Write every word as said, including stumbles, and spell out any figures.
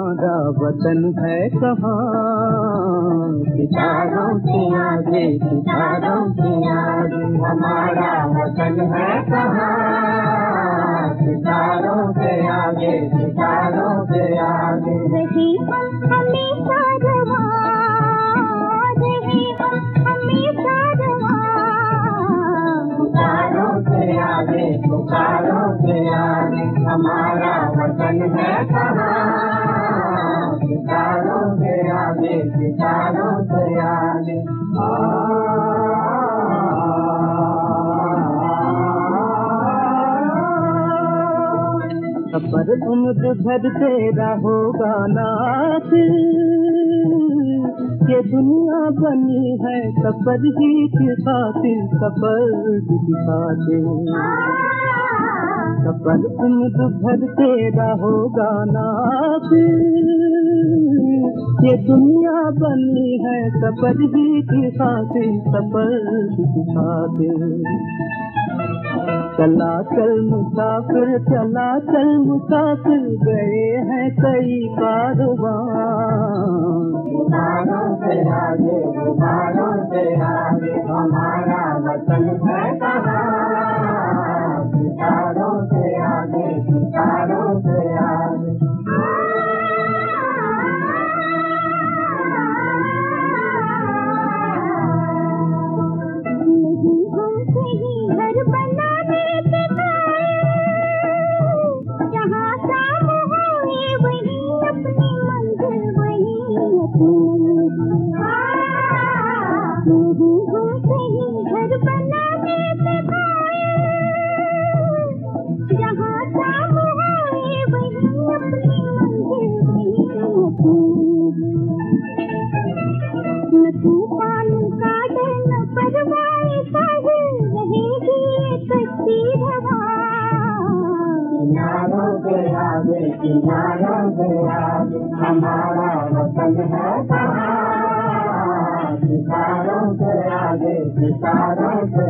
हमारा वतन है कहाँ, सितारों के आगे सितारों के आगे हमारा वतन है कहाँ, सितारों के आगे सितारों के आगे रही हमेशा रवां, रही हमेशा रवां, सितारों के आगे सितारों के आगे हमारा वतन है कहाँ, सितारों के आगे सितारों के आगे। पर उम्र भर तेरा होगा नाथ, ये दुनिया बनी है सफर ही की खातिर, सफर की खातिर, सफर उम्र भर तेरा होगा नाथ, ये दुनिया बनी है सफर ही की खातिर, सफर की खातिर। चला चल मुसाफिर चला चल मुसाफिर गए हैं कई कारवां, सितारों से आगे सितारों से आगे हमारा वतन है कहाँ, सितारों से आगे सितारों से आगे। घर बनाने के जहाँ शाम होए वही अपनी मंजिल, वही अपनी घर बनाने के जहाँ शाम होए वही अपनी मंजिल, वही न तूफान का डर न परवाए साहिल, रहेगी कच्ची हवा, किनारों के आगे किनारों के आगे हमारा वतन है कहाँ, सितारों के आगे सितारों के